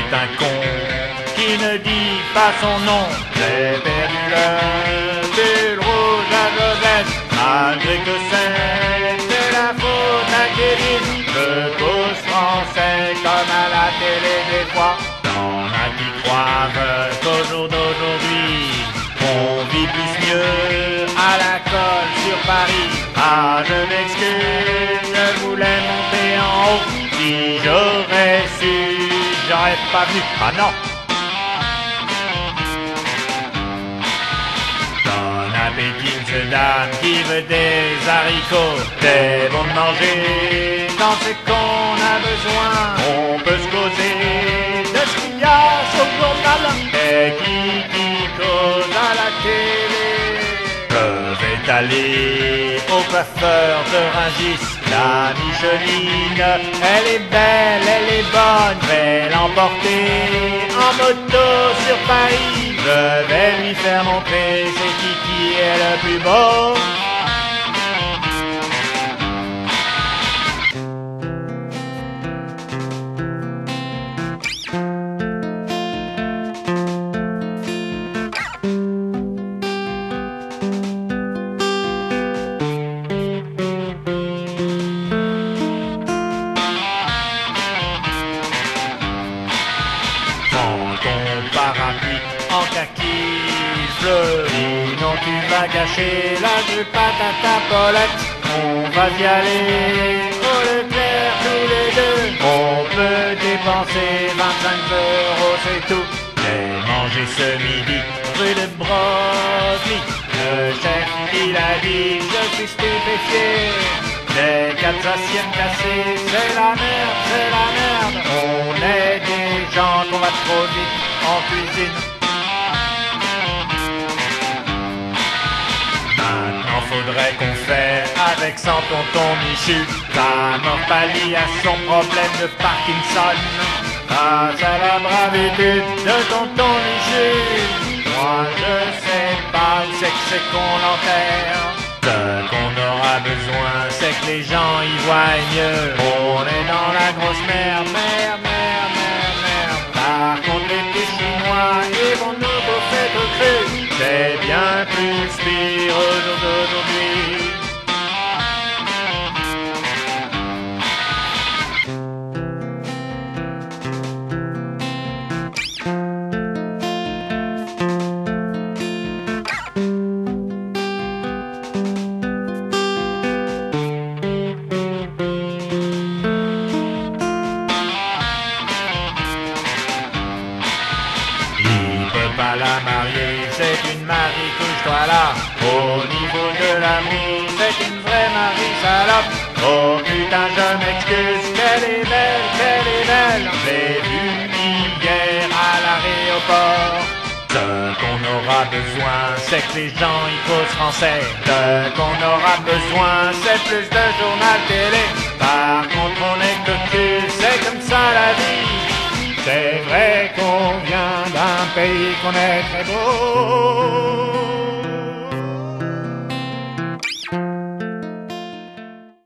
c'est un con qui ne dit pas son nom. J'ai perdu le pull rouge à Josette, malgré que c'était la faute à Kevin. Je cause français comme à la télé des fois. Y'en a qui croient qu'au jour d'aujourd'hui on vit plus mieux à la colle sur Paris. Ah, je m'excuse, je voulais monter en haut. Si j'aurais su, j'aurais pas venu. Ah non! Bon appétit, monsieur, dame, qui veut des haricots. C'est bon de manger quand c'est qu'on a besoin. On peut se causer de ce qu'il y a sur le journal. Et qui cause à la télé. Je vais aller au coiffeur de Rungis. La Micheline, elle est belle, elle est bonne. Je vais l'emporter en moto sur Paris. Je vais lui faire montrer c'est qui est le plus beau. Parapluie en kaki bleu. Sinon tu vas gâcher la jupe à ta Paulette. On va y aller au Leclerc tous les deux. On peut dépenser 25 €, c'est tout. J'ai mangé ce midi rue de Broglie. Le chef il a dit je suis stupéfié. Les 4 assiettes cassées, c'est la merde, c'est la merde. On est des gens qu'on va trop vite en cuisine. Maintenant faudrait qu'on fait avec sans tonton Michu. La Morpalie a son problème de Parkinson. Grâce à la bravitude de tonton Michu. Moi je sais pas où c'est qu'on l'enterre. Ce qu'on aura besoin, c'est que les gens y voient mieux. On est dans la grosse merde, merde, merde, merde, merde. Par contre, les petits Chinois, ils vont nous bouffer tout cru. C'est bien plus pire au jour d'aujourd'hui. Pas la marier, c'est une Marie couche-toi là. Au niveau de l'amour, c'est une vraie Marie salope. Oh putain, je m'excuse, qu'elle est belle, qu'elle est belle. J'ai vu hier à l'aéroport. Ce qu'on aura besoin, c'est que les gens y causent français. Ce qu'on aura besoin, c'est plus de journal télé. Par contre, on est cocu, c'est comme ça la vie. C'est vrai qu'on vient d'un pays qu'on est très beau.